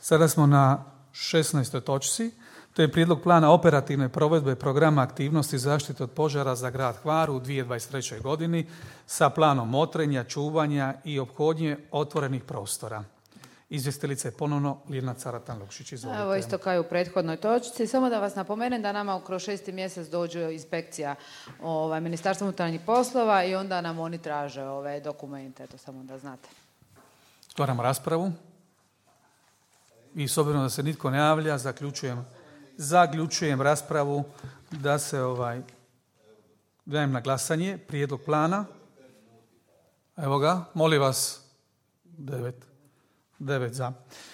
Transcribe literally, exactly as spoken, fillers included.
Sada smo na šesnaestoj točci. To je prijedlog plana operativne provedbe programa aktivnosti zaštite od požara za grad Hvar u dvije tisuće dvadeset trećoj godini sa planom motrenja, čuvanja i ophodnje otvorenih prostora. Izvjestiteljica je ponovno Ljiljana Caratan-Lukšić. Izvolite. Evo isto kao i u prethodnoj točci. Samo da vas napomenem da nama kroz šesti mjesec dođe inspekcija ovaj, Ministarstva unutarnjih poslova i onda nam oni traže ove dokumente. To samo da znate. Otvaram raspravu. I s obzirom da se nitko ne javlja, zaključujem, zaključujem raspravu da se ovaj, dajem na glasanje prijedlog plana. Evo ga, molim vas, devet, devet za.